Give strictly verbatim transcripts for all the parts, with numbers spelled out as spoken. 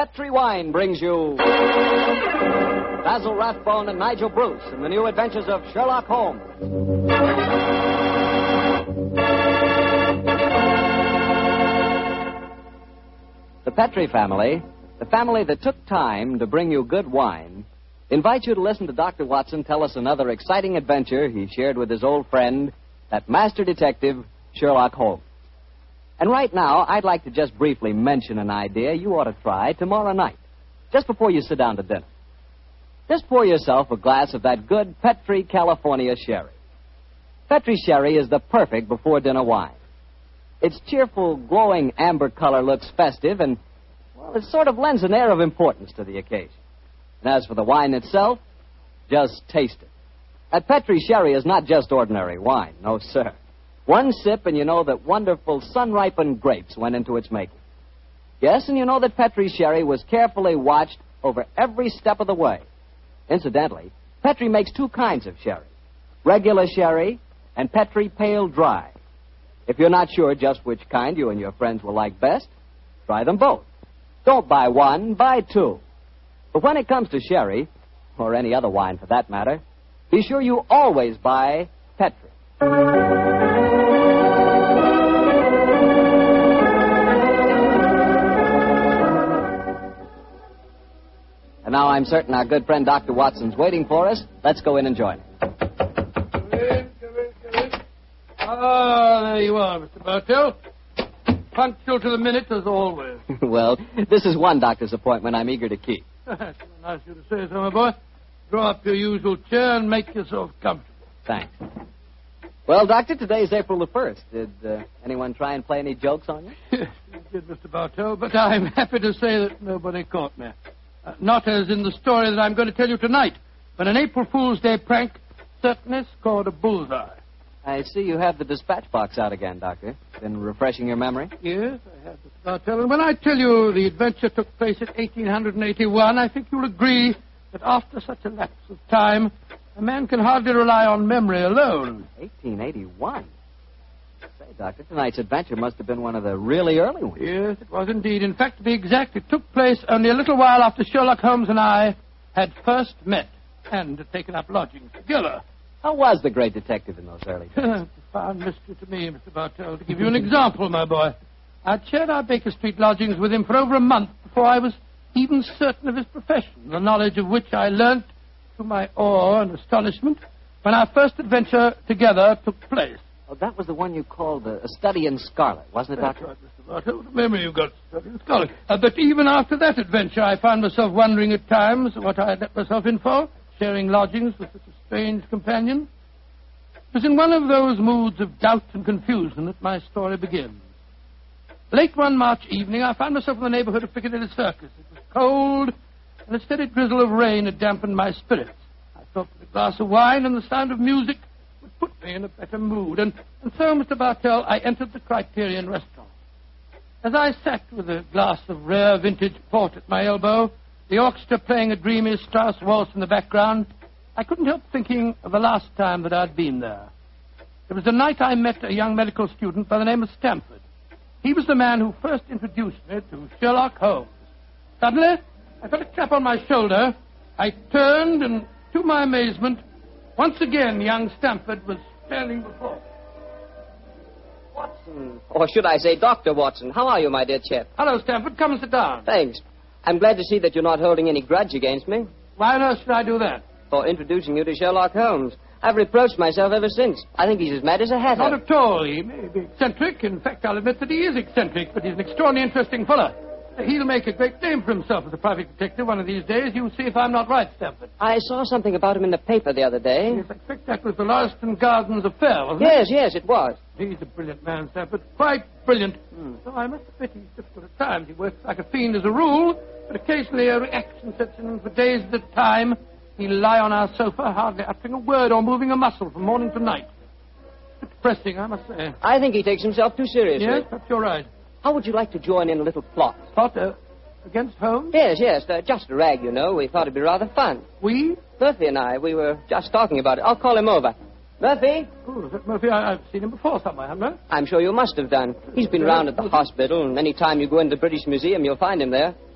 Petri Wine brings you Basil Rathbone and Nigel Bruce in the new adventures of Sherlock Holmes. The Petri family, the family that took time to bring you good wine, invites you to listen to Doctor Watson tell us another exciting adventure he shared with his old friend, that master detective, Sherlock Holmes. And right now, I'd like to just briefly mention an idea you ought to try tomorrow night, just before you sit down to dinner. Just pour yourself a glass of that good Petri California sherry. Petri sherry is the perfect before-dinner wine. Its cheerful, glowing amber color looks festive and, well, it sort of lends an air of importance to the occasion. And as for the wine itself, just taste it. That Petri sherry is not just ordinary wine, no, sir. One sip and you know that wonderful sun-ripened grapes went into its making. Yes, and you know that Petri sherry was carefully watched over every step of the way. Incidentally, Petri makes two kinds of sherry, regular sherry and Petri Pale Dry. If you're not sure just which kind you and your friends will like best, try them both. Don't buy one, buy two. But when it comes to sherry, or any other wine for that matter, be sure you always buy Petri. And now I'm certain our good friend Doctor Watson's waiting for us. Let's go in and join him. Come in, come in, come in. Ah, there you are, Mister Bartell. Punctual to the minute, as always. Well, this is one doctor's appointment I'm eager to keep. That's nice of you to say so, my boy. Draw up your usual chair and make yourself comfortable. Thanks. Well, Doctor, today's April the first. Did uh, anyone try and play any jokes on you? Yes, you did, Mister Bartell, but I'm happy to say that nobody caught me. Uh, not as in the story that I'm going to tell you tonight, but an April Fool's Day prank certainly scored a bullseye. I see you have the dispatch box out again, Doctor. Been refreshing your memory? Yes, I have, Mister Bartell. And when I tell you the adventure took place in eighteen eighty-one, I think you'll agree that after such a lapse of time, a man can hardly rely on memory alone. eighteen eighty-one? Say, Doctor, tonight's adventure must have been one of the really early ones. Yes, it was indeed. In fact, to be exact, it took place only a little while after Sherlock Holmes and I had first met and had taken up lodgings together. How was the great detective in those early days? A fine mystery to me, Mister Bartell. To give you an example, my boy, I'd shared our Baker Street lodgings with him for over a month before I was even certain of his profession, the knowledge of which I learnt to my awe and astonishment when our first adventure together took place. Oh, that was the one you called uh, A Study in Scarlet, wasn't it, That's Doctor? right, Mister Bartell. What a memory you've got, Study in Scarlet. Uh, but even after that adventure, I found myself wondering at times what I had let myself in for, sharing lodgings with such a strange companion. It was in one of those moods of doubt and confusion that my story begins. Late one March evening, I found myself in the neighborhood of Piccadilly Circus. It was cold, and a steady drizzle of rain had dampened my spirits. I thought that a glass of wine and the sound of music would put me in a better mood. And, and so, Mister Bartell, I entered the Criterion restaurant. As I sat with a glass of rare vintage port at my elbow, the orchestra playing a dreamy Strauss waltz in the background, I couldn't help thinking of the last time that I'd been there. It was the night I met a young medical student by the name of Stamford. He was the man who first introduced me to Sherlock Holmes. Suddenly, I felt a tap on my shoulder. I turned, and to my amazement, once again, young Stamford was standing before me. Watson. Or should I say Doctor Watson. How are you, my dear chap? Hello, Stamford. Come and sit down. Thanks. I'm glad to see that you're not holding any grudge against me Why on earth should I do that? for introducing you to Sherlock Holmes. I've reproached myself ever since. I think he's as mad as a hatter. Not at all. He may be eccentric. In fact, I'll admit that he is eccentric, but he's an extraordinarily interesting fellow. He'll make a great name for himself as a private detective one of these days. You'll see if I'm not right, Stamford. I saw something about him in the paper the other day. Yes, I expect that was the Lauriston Gardens affair, wasn't Yes, yes, it was. it? He's a brilliant man, Stamford. Quite brilliant. Hmm. So I must admit he's difficult at times. He works like a fiend as a rule, but occasionally a reaction sets in, and for days at a time he'll lie on our sofa, hardly uttering a word or moving a muscle from morning to night. It's depressing, I must say. I think he takes himself too seriously. Yes, perhaps you're right. How would you like to join in a little plot? Plot uh, against Holmes? Yes, yes, uh, just a rag, you know. We thought it'd be rather fun. We? Murphy and I, we were just talking about it. I'll call him over. Murphy? Oh, is that Murphy? I, I've seen him before somewhere, haven't I? I'm sure you must have done. He's been round at the hospital, and any time you go into the British Museum, you'll find him there.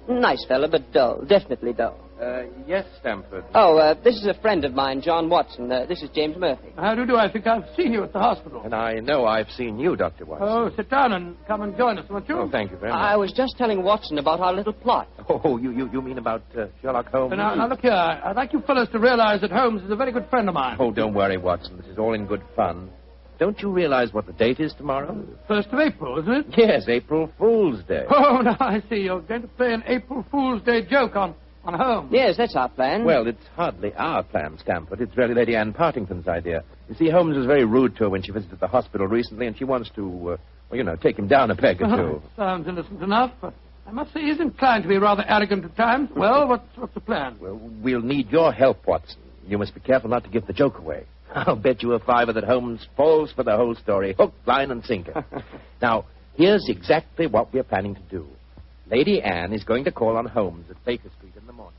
Nice fella, but dull. Definitely dull. Uh, yes, Stamford. Oh, uh, this is a friend of mine, John Watson. Uh, this is James Murphy. How do you do? I think I've seen you at the hospital. And I know I've seen you, Doctor Watson. Oh, sit down and come and join us, won't you? Oh, thank you very much. I was just telling Watson about our little plot. Oh, you, you, you mean about uh, Sherlock Holmes? Now, now, look here. I'd like you fellows to realize that Holmes is a very good friend of mine. Oh, don't worry, Watson. This is all in good fun. Don't you realize what the date is tomorrow? First of April, isn't it? Yes, April Fool's Day. Oh, now I see. You're going to play an April Fool's Day joke on, on Holmes. Yes, that's our plan. Well, it's hardly our plan, Stamford. It's really Lady Anne Partington's idea. You see, Holmes was very rude to her when she visited the hospital recently, and she wants to, uh, well, you know, take him down a peg or two. Sounds innocent enough, but I must say he's inclined to be rather arrogant at times. Well, what's, what's the plan? Well, we'll need your help, Watson. You must be careful not to give the joke away. I'll bet you a fiver that Holmes falls for the whole story, hook, line, and sinker. Now, here's exactly what we're planning to do. Lady Anne is going to call on Holmes at Baker Street in the morning.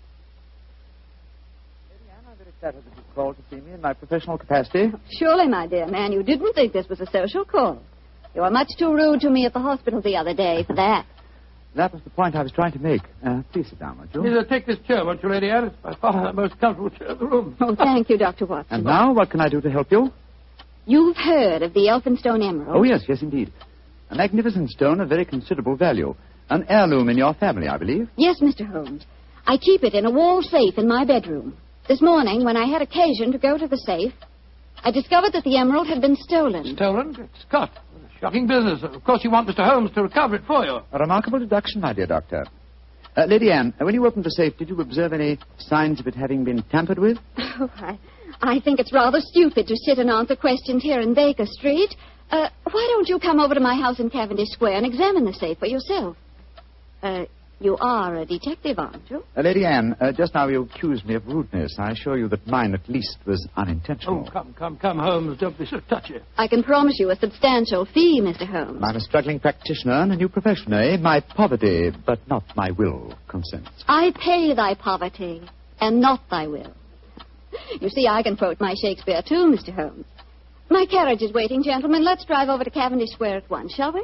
Lady Anne, I'm very flattered that you called to see me in my professional capacity. Surely, my dear man, you didn't think this was a social call. You were much too rude to me at the hospital the other day for that. That was the point I was trying to make. Uh, please sit down, won't you? Please uh, take this chair, won't you, Lady Anne? It's by far the most comfortable chair in the room. Oh, thank you, Doctor Watson. And now, what can I do to help you? You've heard of the Elphinstone Emerald? Oh, yes, yes, indeed. A magnificent stone of very considerable value. An heirloom in your family, I believe. Yes, Mister Holmes. I keep it in a wall safe in my bedroom. This morning, when I had occasion to go to the safe, I discovered that the emerald had been stolen. Stolen? Good Scott. Shocking business. Of course, you want Mister Holmes to recover it for you. A remarkable deduction, my dear doctor. Uh, Lady Anne, when you opened the safe, did you observe any signs of it having been tampered with? Oh, I, I think it's rather stupid to sit and answer questions here in Baker Street. Uh, why don't you come over to my house in Cavendish Square and examine the safe for yourself? Uh, you are a detective, aren't you? Uh, Lady Anne, uh, just now you accused me of rudeness. I assure you that mine, at least, was unintentional. Oh, come, come, come, Holmes. Don't be so touchy. I can promise you a substantial fee, Mister Holmes. I'm a struggling practitioner in a new profession, eh? My poverty, but not my will, consents. I pay thy poverty, and not thy will. You see, I can quote my Shakespeare, too, Mister Holmes. My carriage is waiting, gentlemen. Let's drive over to Cavendish Square at once, shall we?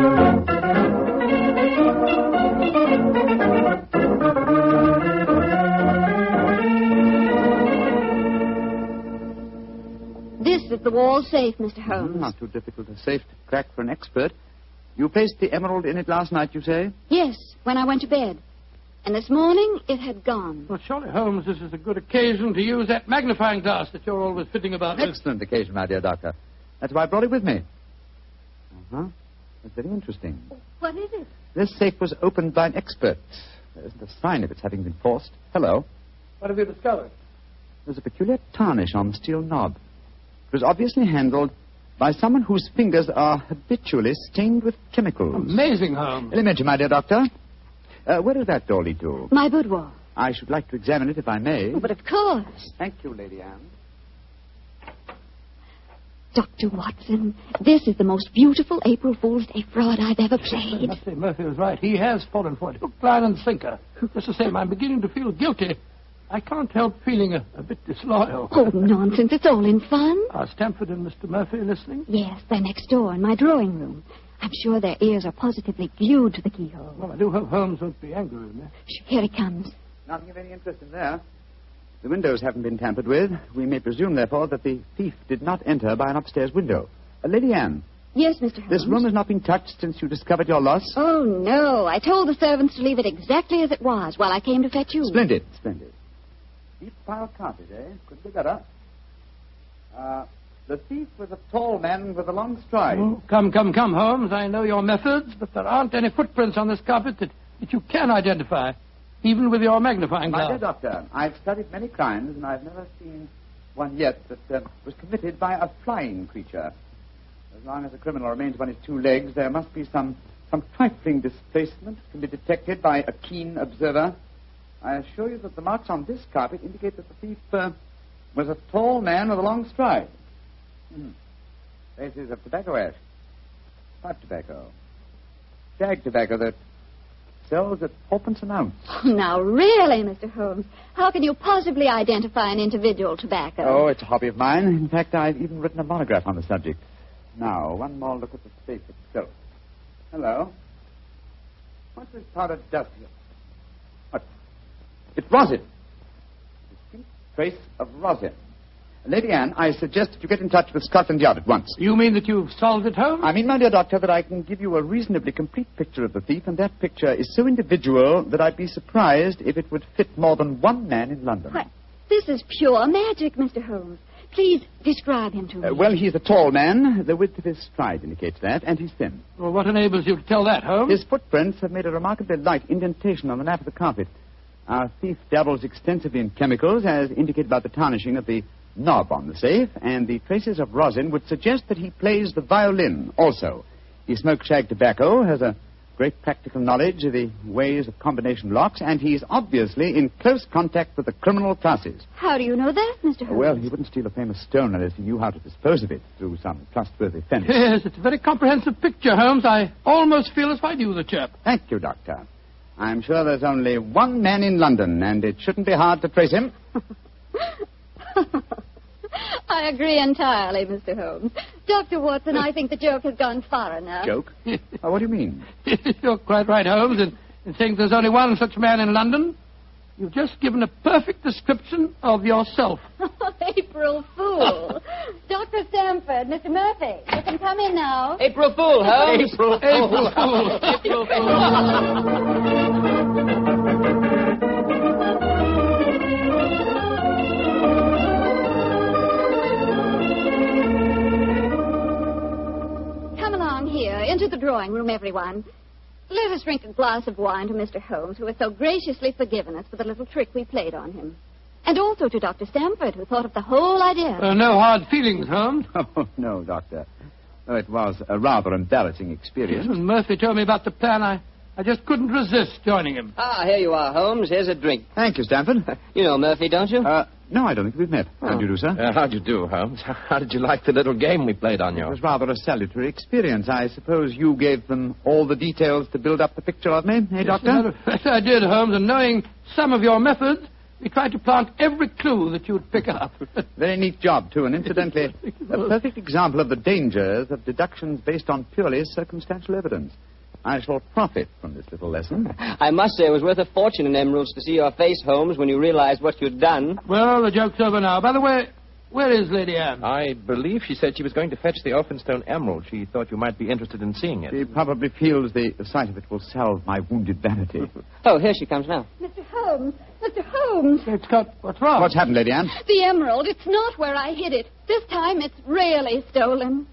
This is the wall safe, Mister Holmes. Mm, not too difficult a safe to crack for an expert. You placed the emerald in it last night, you say? Yes, when I went to bed. And this morning, it had gone. Well, surely, Holmes, this is a good occasion to use that magnifying glass that you're always fitting about with. Excellent occasion, my dear doctor. That's why I brought it with me. Uh-huh. That's very interesting. What is it? This safe was opened by an expert. There isn't a sign of its having been forced. Hello. What have you discovered? There's a peculiar tarnish on the steel knob. It was obviously handled by someone whose fingers are habitually stained with chemicals. Amazing, Holmes. Elementary, my dear doctor. Uh, where does that door lead to? My boudoir. I should like to examine it if I may. Oh, but of course. Thank you, Lady Anne. Doctor Watson, this is the most beautiful April Fool's Day fraud I've ever I played. must say, Murphy was right. He has fallen for it. Hook, line, and sinker. Just the same, I'm beginning to feel guilty. I can't help feeling a, a bit disloyal. Oh, nonsense. It's all in fun. Are Stamford and Mister Murphy listening? Yes, they're next door in my drawing room. I'm sure their ears are positively glued to the keyhole. Well, I do hope Holmes won't be angry with me. Shh, here he comes. Nothing of any interest in there. The windows haven't been tampered with. We may presume, therefore, that the thief did not enter by an upstairs window. Uh, Lady Anne. Yes, Mister Holmes. This room has not been touched since you discovered your loss? Oh, no. I told the servants to leave it exactly as it was while I came to fetch you. Splendid, splendid. Deep pile carpet, eh? Couldn't be better. Uh, the thief was a tall man with a long stride. Oh, come, come, come, Holmes. I know your methods, but there aren't any footprints on this carpet that, that you can identify, even with your magnifying My glass. dear doctor, I've studied many crimes, and I've never seen one yet that uh, was committed by a flying creature. As long as a criminal remains upon his two legs, there must be some, some trifling displacement that can be detected by a keen observer. I assure you that the marks on this carpet indicate that the thief uh, was a tall man with a long stride. Hmm. Traces of tobacco ash. Pipe tobacco. Shag tobacco that sells at fourpence an ounce. Oh, now, really, Mister Holmes, how can you possibly identify an individual tobacco? Oh, it's a hobby of mine. In fact, I've even written a monograph on the subject. Now, one more look at the safe itself. Hello. What's this powdered dust here? It was it. Distinct trace of rosin. Lady Anne, I suggest that you get in touch with Scotland Yard at once. You mean that you've solved it, Holmes? I mean, my dear doctor, that I can give you a reasonably complete picture of the thief, and that picture is so individual that I'd be surprised if it would fit more than one man in London. What? This is pure magic, Mister Holmes. Please describe him to me. Uh, well, he's a tall man. The width of his stride indicates that, and he's thin. Well, what enables you to tell that, Holmes? His footprints have made a remarkably light indentation on the nap of the carpet. Our thief dabbles extensively in chemicals, as indicated by the tarnishing of the knob on the safe, and the traces of rosin would suggest that he plays the violin also. He smokes shag tobacco, has a great practical knowledge of the ways of combination locks, and he's obviously in close contact with the criminal classes. How do you know that, Mister Holmes? Well, he wouldn't steal a famous stone unless he knew how to dispose of it through some trustworthy fence. Yes, it's a very comprehensive picture, Holmes. I almost feel as if I knew the chap. Thank you, Doctor. I'm sure there's only one man in London, and it shouldn't be hard to trace him. I agree entirely, Mister Holmes. Doctor Watson, I think the joke has gone far enough. Joke? Oh, what do you mean? You're quite right, Holmes, in, in saying there's only one such man in London. You've just given a perfect description of yourself. April Fool. Doctor Stamford, Mister Murphy, you can come in now. April Fool, Holmes. April Fool. April Fool. Here, into the drawing room, everyone. Let us drink a glass of wine to Mister Holmes, who has so graciously forgiven us for the little trick we played on him. And also to Doctor Stamford, who thought of the whole idea. Uh, no hard feelings, Holmes. Oh, no, Doctor. Oh, it was a rather embarrassing experience. When Murphy told me about the plan, I, I just couldn't resist joining him. Ah, here you are, Holmes. Here's a drink. Thank you, Stamford. You know Murphy, don't you? Uh, no, I don't think we've met. Oh. How do you do, sir? Uh, how'd you do, Holmes? How did you like the little game we played on you? It was rather a salutary experience. I suppose you gave them all the details to build up the picture of me, eh, Doctor? As a matter of fact, I did, Holmes, and knowing some of your methods, we tried to plant every clue that you'd pick up. Very neat job, too, and incidentally, a perfect example of the dangers of deductions based on purely circumstantial evidence. I shall profit from this little lesson. I must say it was worth a fortune in emeralds to see your face, Holmes, when you realized what you'd done. Well, the joke's over now. By the way, where is Lady Anne? I believe she said she was going to fetch the Elphinstone emerald. She thought you might be interested in seeing it. She probably feels the sight of it will salve my wounded vanity. Oh, here she comes now. Mister Holmes, Mister Holmes. It's got... What's wrong? What's happened, Lady Anne? The emerald, it's not where I hid it. This time it's really stolen.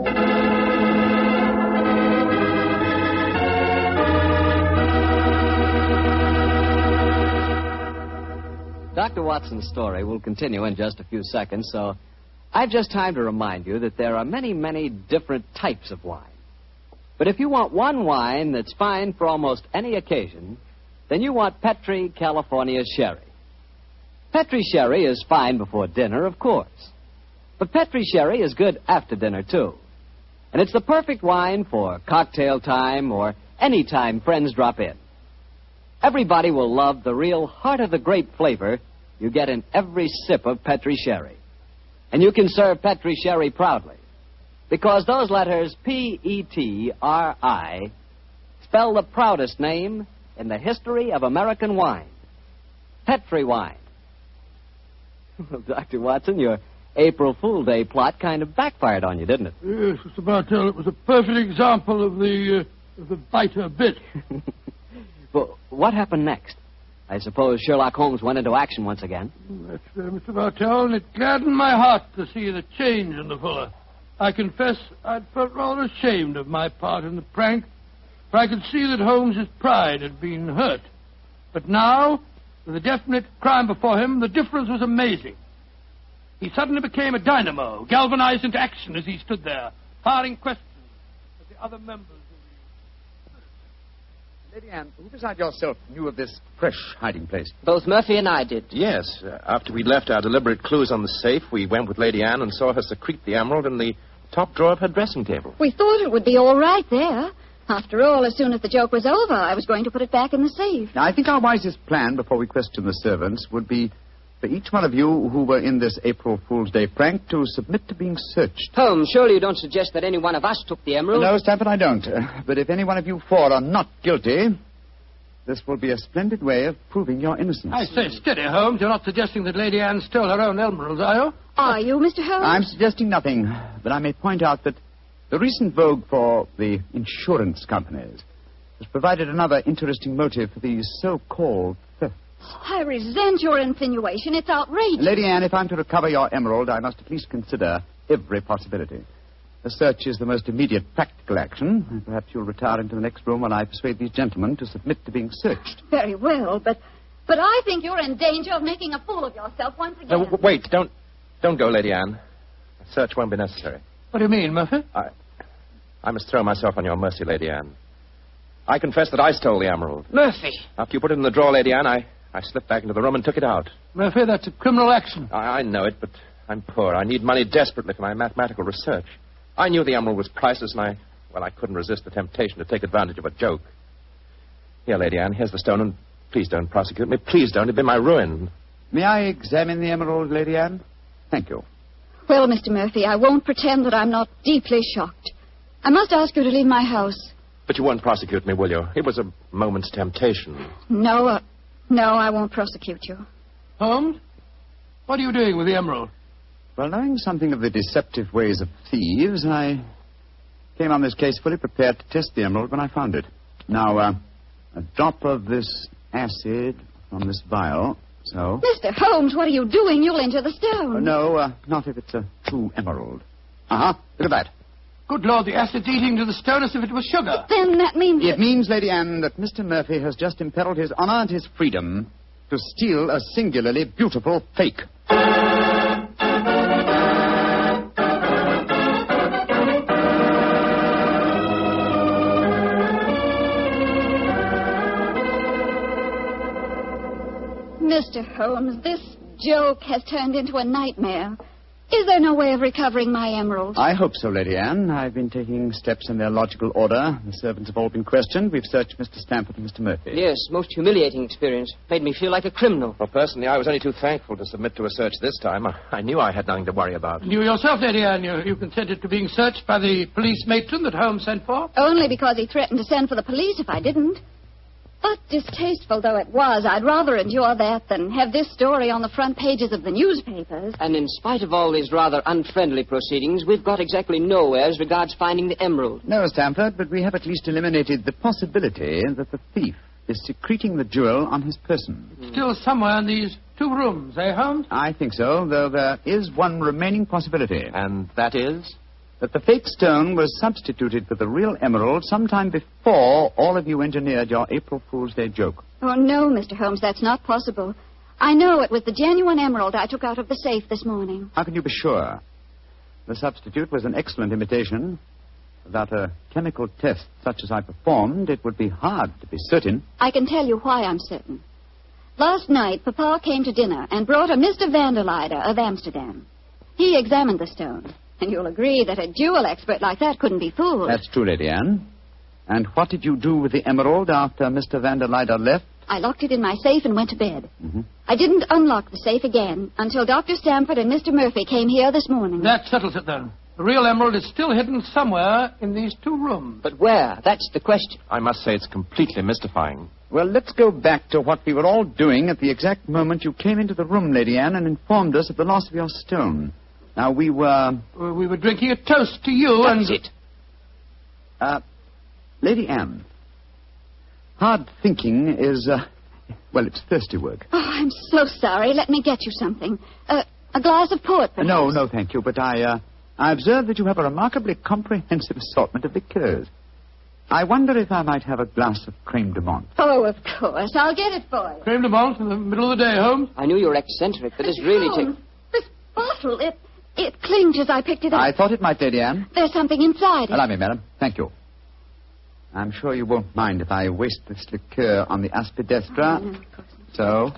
Doctor Watson's story will continue in just a few seconds, so I've just time to remind you that there are many, many different types of wine. But if you want one wine that's fine for almost any occasion, then you want Petri California Sherry. Petri Sherry is fine before dinner, of course. But Petri Sherry is good after dinner, too. And it's the perfect wine for cocktail time or any time friends drop in. Everybody will love the real heart-of-the-grape flavor you get in every sip of Petri Sherry. And you can serve Petri Sherry proudly, because those letters P E T R I spell the proudest name in the history of American wine. Petri wine. Well, Doctor Watson, your April Fool Day plot kind of backfired on you, didn't it? Yes, Mister Bartell, it was a perfect example of the, uh, of the biter bit. Well, what happened next? I suppose Sherlock Holmes went into action once again. That's uh, Mister Bartell, and it gladdened my heart to see the change in the fella. I confess I'd felt rather ashamed of my part in the prank, for I could see that Holmes's pride had been hurt. But now, with a definite crime before him, the difference was amazing. He suddenly became a dynamo, galvanized into action as he stood there, firing questions at the other members. Lady Anne, who beside yourself knew of this fresh hiding place? Both Murphy and I did. Yes. Uh, after we'd left our deliberate clues on the safe, we went with Lady Anne and saw her secrete the emerald in the top drawer of her dressing table. We thought it would be all right there. After all, as soon as the joke was over, I was going to put it back in the safe. Now, I think our wisest plan before we question the servants would be for each one of you who were in this April Fool's Day prank to submit to being searched. Holmes, surely you don't suggest that any one of us took the emerald? No, Stanford, I don't. Uh, but if any one of you four are not guilty, this will be a splendid way of proving your innocence. I say, steady, Holmes. You're not suggesting that Lady Anne stole her own emeralds, are you? Are you, Mister Holmes? I'm suggesting nothing, but I may point out that the recent vogue for the insurance companies has provided another interesting motive for these so-called thefts. I resent your insinuation. It's outrageous. Lady Anne, if I'm to recover your emerald, I must at least consider every possibility. A search is the most immediate practical action. And perhaps you'll retire into the next room while I persuade these gentlemen to submit to being searched. Very well, but but I think you're in danger of making a fool of yourself once again. No, w- wait, don't, don't go, Lady Anne. A search won't be necessary. What do you mean, Murphy? I, I must throw myself on your mercy, Lady Anne. I confess that I stole the emerald. Murphy. After you put it in the drawer, Lady Anne, I, I slipped back into the room and took it out. Murphy, that's a criminal action. I, I know it, but I'm poor. I need money desperately for my mathematical research. I knew the emerald was priceless, and I, well, I couldn't resist the temptation to take advantage of a joke. Here, Lady Anne, here's the stone, and please don't prosecute me. Please don't. It'd be my ruin. May I examine the emerald, Lady Anne? Thank you. Well, Mister Murphy, I won't pretend that I'm not deeply shocked. I must ask you to leave my house. But you won't prosecute me, will you? It was a moment's temptation. No, uh, no, I won't prosecute you. Holmes, what are you doing with the emerald? Well, knowing something of the deceptive ways of thieves, I came on this case fully prepared to test the emerald when I found it. Now, uh, a drop of this acid from this vial, so... Mister Holmes, what are you doing? You'll injure the stone. Uh, no, uh, not if it's a true emerald. Uh-huh, look at that. Good Lord, the acid's eating to the stone as if it was sugar. Then that means... It means, Lady Anne, that Mister Murphy has just imperiled his honor and his freedom to steal a singularly beautiful fake. Mister Holmes, this joke has turned into a nightmare. Is there no way of recovering my emerald? I hope so, Lady Anne. I've been taking steps in their logical order. The servants have all been questioned. We've searched Mister Stamford and Mister Murphy. Yes, most humiliating experience. Made me feel like a criminal. Well, personally, I was only too thankful to submit to a search this time. I, I knew I had nothing to worry about. And you yourself, Lady Anne, you, you consented to being searched by the police matron that Holmes sent for? Only because he threatened to send for the police if I didn't. But distasteful though it was, I'd rather endure that than have this story on the front pages of the newspapers. And in spite of all these rather unfriendly proceedings, we've got exactly nowhere as regards finding the emerald. No, Stamford, but we have at least eliminated the possibility that the thief is secreting the jewel on his person. Still somewhere in these two rooms, eh, Holmes? I think so, though there is one remaining possibility. And that is? That the fake stone was substituted for the real emerald sometime before all of you engineered your April Fool's Day joke. Oh, no, Mister Holmes, that's not possible. I know it was the genuine emerald I took out of the safe this morning. How can you be sure? The substitute was an excellent imitation. Without a chemical test such as I performed, it would be hard to be certain. I can tell you why I'm certain. Last night, Papa came to dinner and brought a Mister Vanderleider of Amsterdam. He examined the stone. And you'll agree that a jewel expert like that couldn't be fooled. That's true, Lady Anne. And what did you do with the emerald after Mister Vanderleider left? I locked it in my safe and went to bed. Mm-hmm. I didn't unlock the safe again until Doctor Stamford and Mister Murphy came here this morning. That settles it, then. The real emerald is still hidden somewhere in these two rooms. But where? That's the question. I must say it's completely mystifying. Well, let's go back to what we were all doing at the exact moment you came into the room, Lady Anne, and informed us of the loss of your stone. Now, we were... Uh, we were drinking a toast to you That's and... it. Uh, Lady Anne, hard thinking is, uh, well, it's thirsty work. Oh, I'm so sorry. Let me get you something. Uh, a glass of port, perhaps. No, no, thank you, but I, uh, I observe that you have a remarkably comprehensive assortment of liqueurs. I wonder if I might have a glass of creme de menthe. Oh, of course. I'll get it for you. Creme de menthe in the middle of the day, Holmes. I knew you were eccentric, but this really... Holmes, T- this bottle, it... It clinked as I picked it up. I thought it might, Lady Anne. There's something inside it. Allow me, madam. Thank you. I'm sure you won't mind if I waste this liqueur on the aspidestra. Oh, no, of course not. So...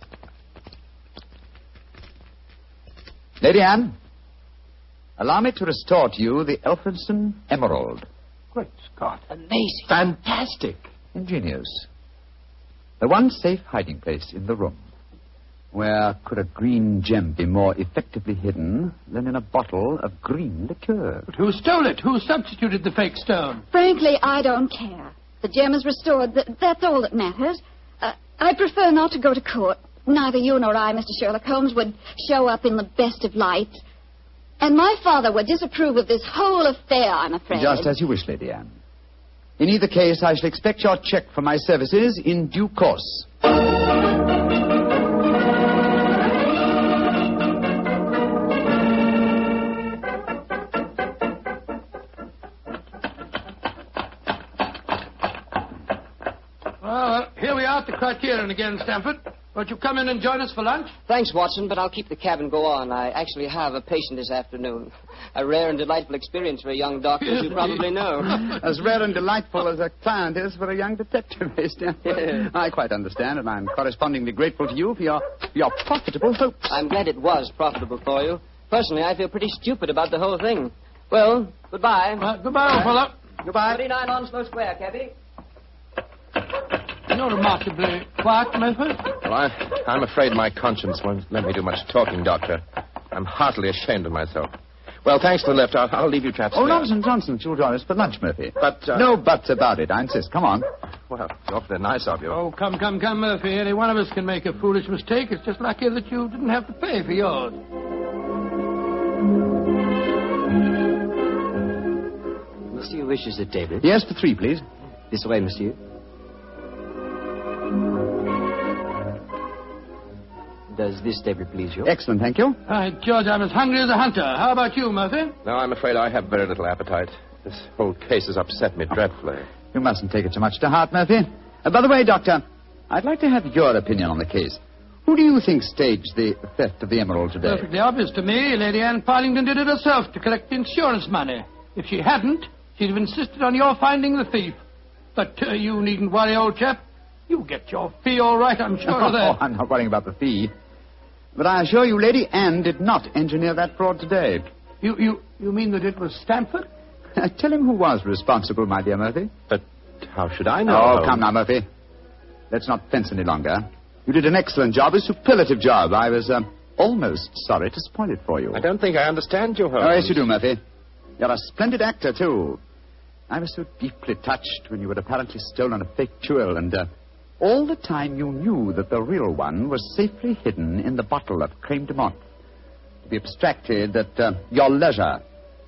Lady Anne, allow me to restore to you the Elphinstone Emerald. Great Scott. Amazing. Fantastic. Ingenious. The one safe hiding place in the room. Where could a green gem be more effectively hidden than in a bottle of green liqueur? But who stole it? Who substituted the fake stone? Frankly, I don't care. The gem is restored. Th- that's all that matters. Uh, I prefer not to go to court. Neither you nor I, Mister Sherlock Holmes, would show up in the best of lights. And my father would disapprove of this whole affair, I'm afraid. Just as you wish, Lady Anne. In either case, I shall expect your check for my services in due course. Well, here we are at the Criterion again, Stamford. Won't you come in and join us for lunch? Thanks, Watson, but I'll keep the cab and go on. I actually have a patient this afternoon. A rare and delightful experience for a young doctor, as you probably know. As rare and delightful as a client is for a young detective, eh, Stanford? I quite understand, and I'm correspondingly grateful to you for your, your profitable hopes. I'm glad it was profitable for you. Personally, I feel pretty stupid about the whole thing. Well, goodbye. Uh, goodbye, old fellow. Goodbye. thirty-nine Onslow Square, cabby. You're remarkably quiet, Murphy. Well, I, I'm afraid my conscience won't let me do much talking, Doctor. I'm heartily ashamed of myself. Well, thanks for the lift. I'll, I'll leave you chaps Oh, there. nonsense, nonsense. You'll join us for lunch, Murphy. But, uh... No buts about it, I insist. Come on. Well, it's awfully nice of you. Oh, come, come, come, Murphy. Any one of us can make a foolish mistake. It's just lucky that you didn't have to pay for yours. Monsieur wishes a table. Yes, for three, please. This way, monsieur. Does this table please you? Excellent, thank you. By George, I'm as hungry as a hunter. How about you, Murphy? No, I'm afraid I have very little appetite. This whole case has upset me dreadfully. You mustn't take it too much to heart, Murphy. Uh, by the way, Doctor, I'd like to have your opinion on the case. Who do you think staged the theft of the emerald today? Perfectly obvious to me. Lady Anne Partington did it herself to collect the insurance money. If she hadn't, she'd have insisted on your finding the thief. But uh, you needn't worry, old chap. You'll get your fee all right, I'm sure of that. Oh, I'm not worrying about the fee. But I assure you, Lady Anne did not engineer that fraud today. You, you, you mean that it was Stamford? Tell him who was responsible, my dear Murphy. But how should I know? Oh, Holmes? come now, Murphy. Let's not fence any longer. You did an excellent job, a superlative job. I was uh, almost sorry to spoil it for you. I don't think I understand you, Holmes. Oh, yes, you do, Murphy. You're a splendid actor, too. I was so deeply touched when you had apparently stolen a fake jewel, and uh, all the time you knew that the real one was safely hidden in the bottle of creme de menthe, to be abstracted at uh, your leisure.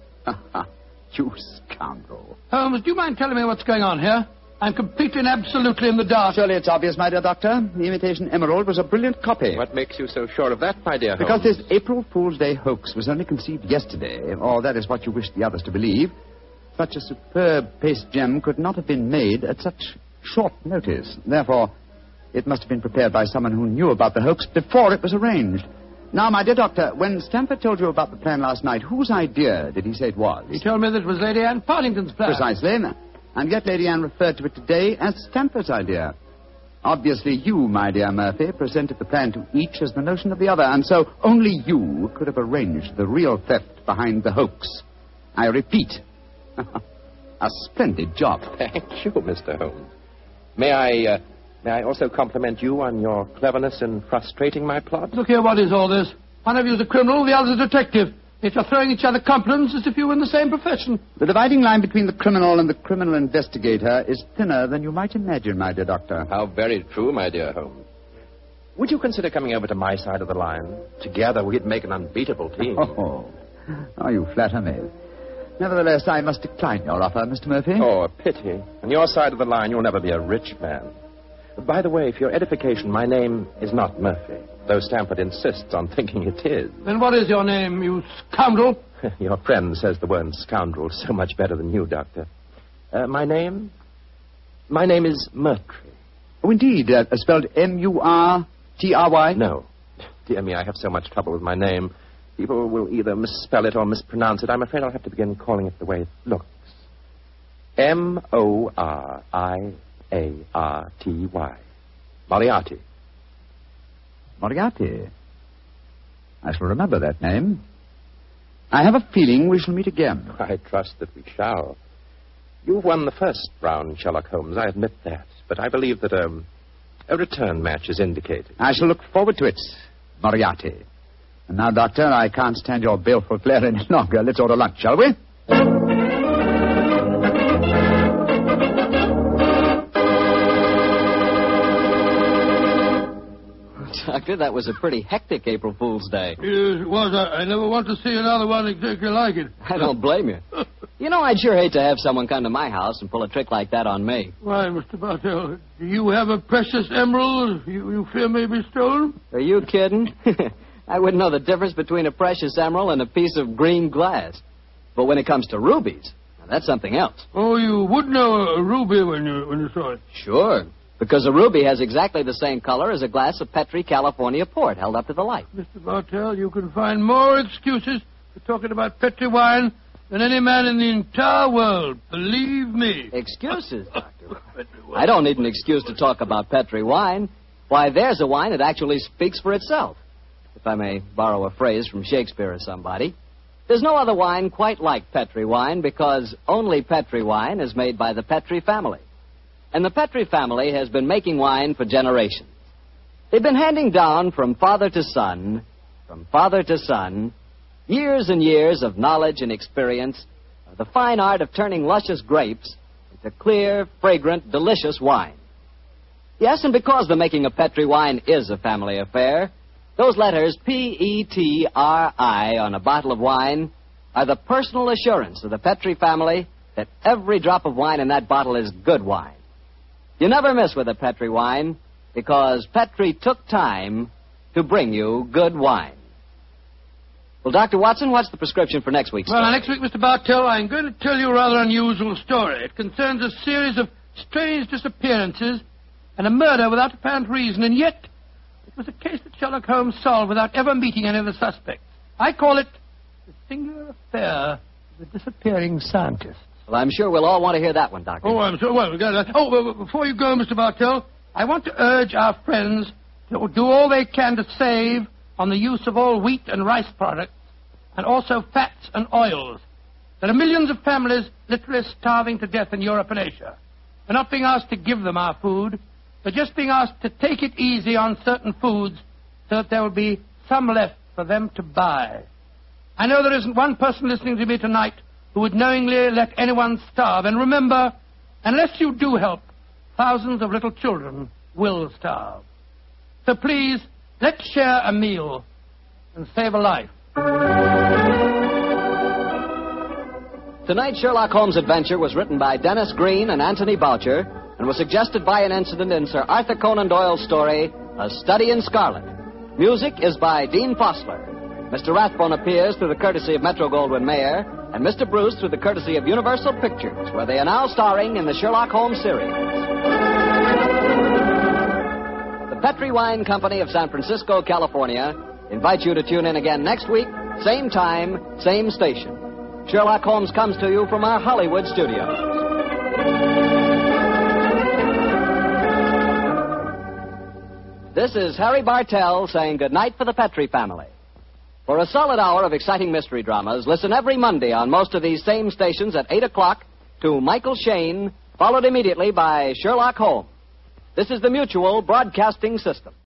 You scoundrel. Holmes, do you mind telling me what's going on here? I'm completely and absolutely in the dark. Surely it's obvious, my dear doctor. The imitation emerald was a brilliant copy. What makes you so sure of that, my dear Because Holmes? this April Fool's Day hoax was only conceived yesterday, or that is what you wish the others to believe. Such a superb paste gem could not have been made at such short notice. Therefore, it must have been prepared by someone who knew about the hoax before it was arranged. Now, my dear doctor, when Stamford told you about the plan last night, whose idea did he say it was? He told me that it was Lady Anne Partington's plan. Precisely. And yet Lady Anne referred to it today as Stamford's idea. Obviously, you, my dear Murphy, presented the plan to each as the notion of the other, and so only you could have arranged the real theft behind the hoax. I repeat, a splendid job. Thank you, Mister Holmes. May I, uh, may I also compliment you on your cleverness in frustrating my plot? Look here, what is all this? One of you is a criminal, the other is a detective. Yet you're throwing each other compliments as if you were in the same profession. The dividing line between the criminal and the criminal investigator is thinner than you might imagine, my dear doctor. How very true, my dear Holmes. Would you consider coming over to my side of the line? Together we'd make an unbeatable team. Oh, oh you flatter me. Nevertheless, I must decline your offer, Mister Murphy. Oh, a pity. On your side of the line, you'll never be a rich man. By the way, for your edification, my name is not Murphy, though Stamford insists on thinking it is. Then what is your name, you scoundrel? Your friend says the word scoundrel so much better than you, Doctor. Uh, my name? My name is Murtry. Oh, indeed. Uh, spelled M U R T R Y? No. Dear me, I have so much trouble with my name. People will either misspell it or mispronounce it. I'm afraid I'll have to begin calling it the way it looks. M O R I A R T Y. Moriarty. Moriarty. I shall remember that name. I have a feeling we shall meet again. I trust that we shall. You've won the first round, Sherlock Holmes, I admit that. But I believe that um, a return match is indicated. I shall look forward to it, Moriarty. And now, Doctor, I can't stand your baleful glare any longer. Let's order lunch, shall we? Doctor, that was a pretty hectic April Fool's Day. Yes, it was. I, I never want to see another one exactly like it. I don't blame you. You know, I'd sure hate to have someone come to my house and pull a trick like that on me. Why, Mister Bartell, do you have a precious emerald you, you fear may be stolen? Are you kidding? I wouldn't know the difference between a precious emerald and a piece of green glass. But when it comes to rubies, now that's something else. Oh, you would know a ruby when you when you saw it? Sure, because a ruby has exactly the same color as a glass of Petri California port held up to the light. Mister Bartell, you can find more excuses for talking about Petri wine than any man in the entire world. Believe me. Excuses, Doctor? I don't need an excuse to talk about Petri wine. Why, there's a wine that actually speaks for itself, if I may borrow a phrase from Shakespeare or somebody. There's no other wine quite like Petri wine because only Petri wine is made by the Petri family. And the Petri family has been making wine for generations. They've been handing down from father to son, from father to son, years and years of knowledge and experience of the fine art of turning luscious grapes into clear, fragrant, delicious wine. Yes, and because the making of Petri wine is a family affair, those letters P E T R I on a bottle of wine are the personal assurance of the Petri family that every drop of wine in that bottle is good wine. You never miss with a Petri wine because Petri took time to bring you good wine. Well, Doctor Watson, what's the prescription for next week's Well, story? next week, Mister Bartell, I'm going to tell you a rather unusual story. It concerns a series of strange disappearances and a murder without apparent reason, and yet it was a case that Sherlock Holmes solved without ever meeting any of the suspects. I call it the singular affair of the disappearing scientist. Well, I'm sure we'll all want to hear that one, Doctor. Oh, I'm so well. We got that. Oh, well, before you go, Mister Bartell, I want to urge our friends to do all they can to save on the use of all wheat and rice products, and also fats and oils. There are millions of families literally starving to death in Europe and Asia. We're not being asked to give them our food. They're just being asked to take it easy on certain foods so that there will be some left for them to buy. I know there isn't one person listening to me tonight who would knowingly let anyone starve. And remember, unless you do help, thousands of little children will starve. So please, let's share a meal and save a life. Tonight's Sherlock Holmes adventure was written by Dennis Green and Anthony Boucher and was suggested by an incident in Sir Arthur Conan Doyle's story, A Study in Scarlet. Music is by Dean Fossler. Mister Rathbone appears through the courtesy of Metro-Goldwyn-Mayer, and Mister Bruce through the courtesy of Universal Pictures, where they are now starring in the Sherlock Holmes series. The Petri Wine Company of San Francisco, California, invites you to tune in again next week, same time, same station. Sherlock Holmes comes to you from our Hollywood studios. This is Harry Bartell saying goodnight for the Petri family. For a solid hour of exciting mystery dramas, listen every Monday on most of these same stations at eight o'clock to Michael Shayne, followed immediately by Sherlock Holmes. This is the Mutual Broadcasting System.